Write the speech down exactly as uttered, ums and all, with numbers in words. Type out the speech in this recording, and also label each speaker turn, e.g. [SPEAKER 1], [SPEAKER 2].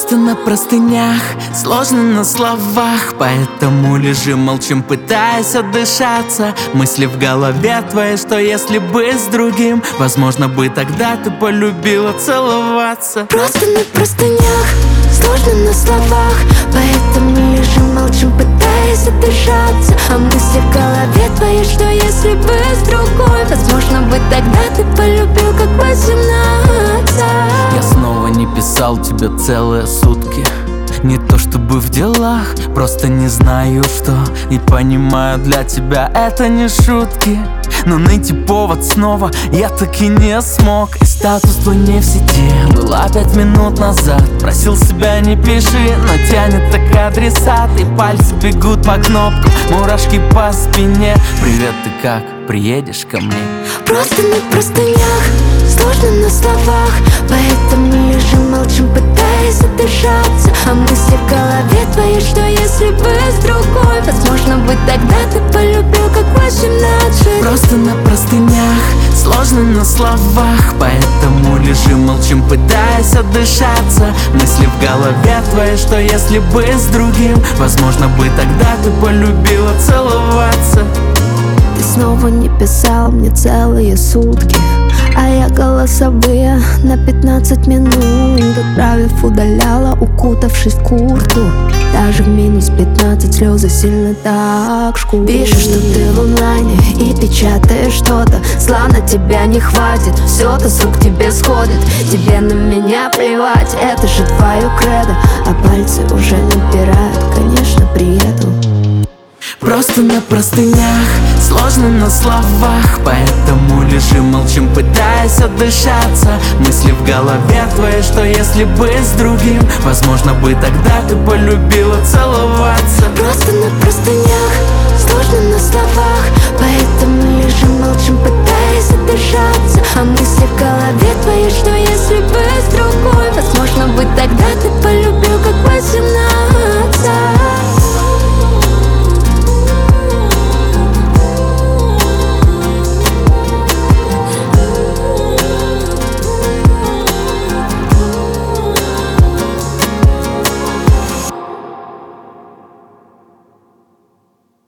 [SPEAKER 1] Просто на простынях, сложно на словах, поэтому лежим, молчим, пытаясь отдышаться. Мысли в голове твоей, что если бы с другим, возможно бы тогда ты полюбила целоваться.
[SPEAKER 2] Просто на простынях, сложно на словах, поэтому лежим, молчим, пытаясь отдышаться. А мысли в голове твоей, что если бы с другой, возможно бы тогда ты полюбил как восемнадцать.
[SPEAKER 1] Я снова не писал тебе целые сутки, не то чтобы в делах, просто не знаю что. И понимаю, для тебя это не шутки, но найти повод снова я таки не смог. И статус твой не в сети, была пять минут назад. Просил себя не пиши, но тянет так адресат. И пальцы бегут по кнопкам, мурашки по спине. Привет, ты как? Приедешь ко мне?
[SPEAKER 2] Просто на простынях, сложно на словах, поэтому лежим, молчим, пытаясь отдышаться. А мысли в голове твоей, что если бы с другой, возможно бы тогда ты полюбил как восемнадцать.
[SPEAKER 1] Просто на простынях, сложно на словах, поэтому лежим, молчим, пытаясь отдышаться. Мысли в голове твоей, что если бы с другим, возможно бы тогда ты полюбила целоваться.
[SPEAKER 2] Ты снова не писал мне целые сутки, а я голосовые на пятнадцать минут отправив, удаляла, укутавшись в куртку. Даже в минус пятнадцать слезы сильно так жгут. Пишешь, что ты в онлайне и печатаешь что-то, зла на тебя не хватит, все-то с рук тебе сходит. Тебе на меня плевать, это же твое кредо, а пальцы уже набирают, конечно, приеду.
[SPEAKER 1] Просто на простынях, сложно на словах, поэтому лежим, молчим, пытаясь отдышаться. Мысли в голове твоей, что если бы с другим, возможно бы тогда ты полюбила целоваться.
[SPEAKER 2] Просто на простынях, сложно на словах, поэтому лежим, молчим, пытаясь отдышаться. А мысли в голове твоей, что если бы с другой, возможно бы тогда ты полюбил как восемнадцать.